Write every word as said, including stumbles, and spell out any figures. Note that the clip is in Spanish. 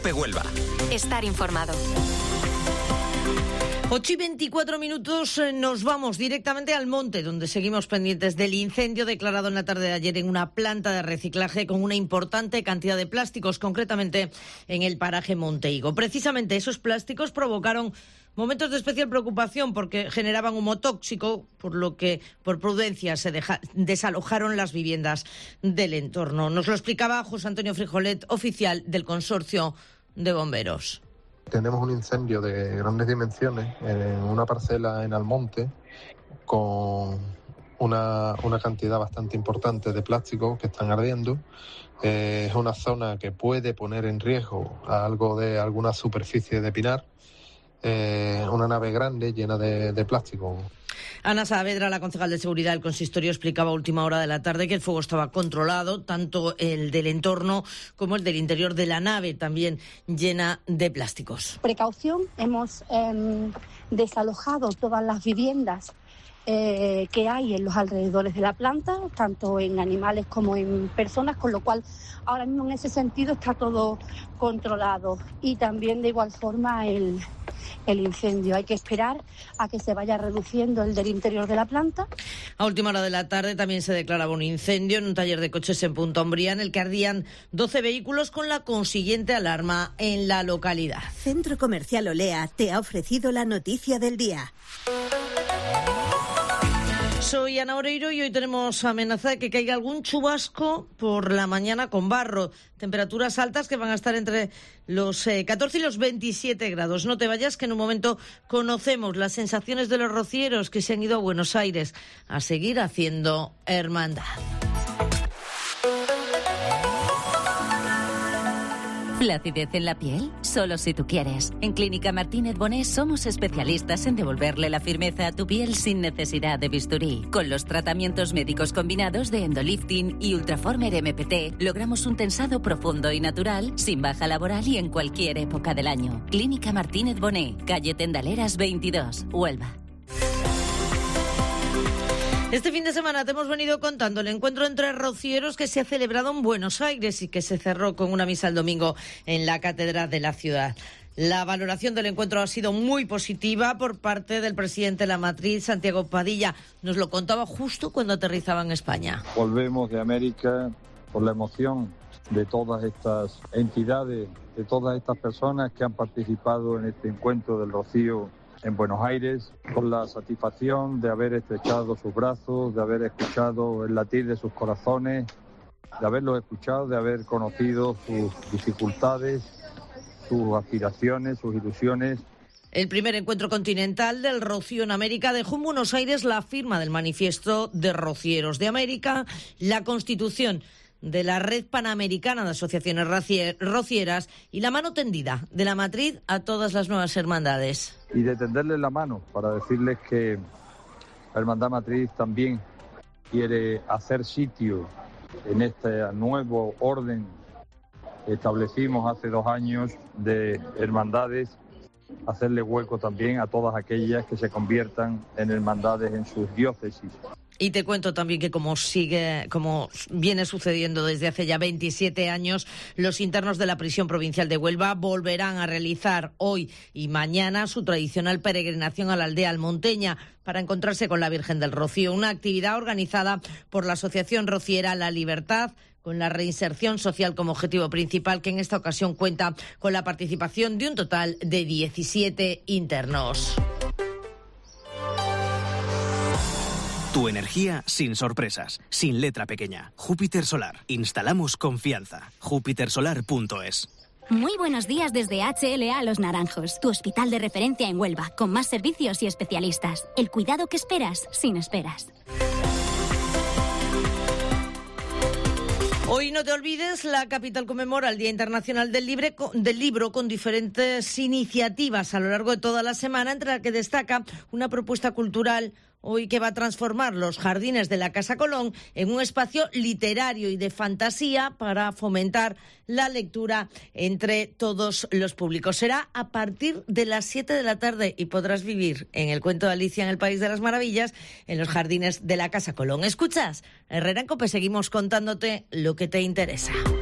COPE Huelva. Estar informado. ocho y veinticuatro minutos, nos vamos directamente al monte, donde seguimos pendientes del incendio declarado en la tarde de ayer en una planta de reciclaje con una importante cantidad de plásticos, concretamente en el paraje Monte Higo. Precisamente esos plásticos provocaron momentos de especial preocupación porque generaban humo tóxico, por lo que por prudencia se deja, desalojaron las viviendas del entorno. Nos lo explicaba José Antonio Frijolet, oficial del Consorcio de Bomberos. Tenemos un incendio de grandes dimensiones en una parcela en Almonte con una, una cantidad bastante importante de plásticos que están ardiendo. Eh, es una zona que puede poner en riesgo a algo de alguna superficie de pinar. Eh, una nave grande llena de, de plástico. Ana Saavedra, la concejal de seguridad del consistorio, explicaba a última hora de la tarde que el fuego estaba controlado, tanto el del entorno como el del interior de la nave, también llena de plásticos. Precaución, hemos eh, desalojado todas las viviendas eh, que hay en los alrededores de la planta, tanto en animales como en personas, con lo cual ahora mismo en ese sentido está todo controlado. Y también de igual forma el... el incendio. Hay que esperar a que se vaya reduciendo el del interior de la planta. A última hora de la tarde también se declaraba un incendio en un taller de coches en Punta Umbría, en el que ardían doce vehículos con la consiguiente alarma en la localidad. Centro Comercial Olea te ha ofrecido la noticia del día. Soy Ana Oreiro y hoy tenemos amenaza de que caiga algún chubasco por la mañana con barro. Temperaturas altas que van a estar entre los eh, catorce y los veintisiete grados. No te vayas, que en un momento conocemos las sensaciones de los rocieros que se han ido a Buenos Aires a seguir haciendo hermandad. ¿Flacidez en la piel? Solo si tú quieres. En Clínica Martínez Boné somos especialistas en devolverle la firmeza a tu piel sin necesidad de bisturí. Con los tratamientos médicos combinados de Endolifting y Ultraformer M P T, logramos un tensado profundo y natural, sin baja laboral y en cualquier época del año. Clínica Martínez Boné, calle Tendaleras veintidós, Huelva. Este fin de semana te hemos venido contando el encuentro entre rocieros que se ha celebrado en Buenos Aires y que se cerró con una misa el domingo en la catedral de la ciudad. La valoración del encuentro ha sido muy positiva por parte del presidente de la matriz, Santiago Padilla. Nos lo contaba justo cuando aterrizaba en España. Volvemos de América por la emoción de todas estas entidades, de todas estas personas que han participado en este encuentro del Rocío en Buenos Aires, con la satisfacción de haber estrechado sus brazos, de haber escuchado el latir de sus corazones, de haberlos escuchado, de haber conocido sus dificultades, sus aspiraciones, sus ilusiones. El primer encuentro continental del Rocío en América dejó en Buenos Aires la firma del Manifiesto de Rocieros de América, la constitución de la Red Panamericana de Asociaciones Rocieras y la mano tendida de la matriz a todas las nuevas hermandades. Y de tenderles la mano para decirles que la Hermandad Matriz también quiere hacer sitio en este nuevo orden que establecimos hace dos años de hermandades, hacerle hueco también a todas aquellas que se conviertan en hermandades en sus diócesis. Y te cuento también que como sigue, como viene sucediendo desde hace ya veintisiete años, los internos de la prisión provincial de Huelva volverán a realizar hoy y mañana su tradicional peregrinación a la aldea almonteña para encontrarse con la Virgen del Rocío, una actividad organizada por la Asociación Rociera La Libertad, con la reinserción social como objetivo principal, que en esta ocasión cuenta con la participación de un total de diecisiete internos. Tu energía sin sorpresas, sin letra pequeña. Júpiter Solar. Instalamos confianza. júpiter solar punto es. Muy buenos días desde H L A Los Naranjos, tu hospital de referencia en Huelva, con más servicios y especialistas. El cuidado que esperas, sin esperas. Hoy no te olvides, la capital conmemora el Día Internacional del, Libre, del Libro con diferentes iniciativas a lo largo de toda la semana, entre las que destaca una propuesta cultural hoy que va a transformar los jardines de la Casa Colón en un espacio literario y de fantasía para fomentar la lectura entre todos los públicos. Será a partir de las siete de la tarde y podrás vivir en el cuento de Alicia en el País de las Maravillas en los jardines de la Casa Colón. ¿Escuchas? Herrera en COPE, seguimos contándote lo que te interesa.